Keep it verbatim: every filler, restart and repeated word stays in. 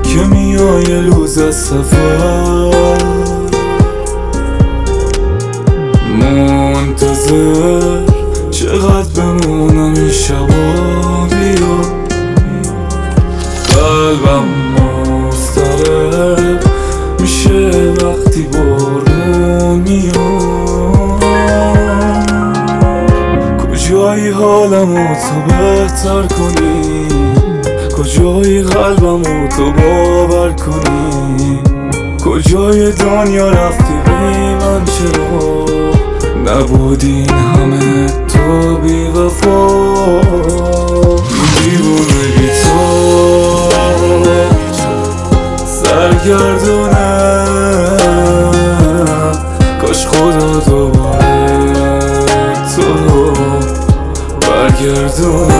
که میای روز از سفر، منتظر چقدر بمونم این شبا. بیا قلبم مضطرب میشه وقتی بارون میاد. کجایی حالمو تو بهتر کنی، کجایی قلبمو تو باور کنی، کجای دنیا رفتی بی من، چرا نبودی این همه تو بی وفا. دیوونه بی تو سرگردونم، کاش خدا دوباره تو برگردونه.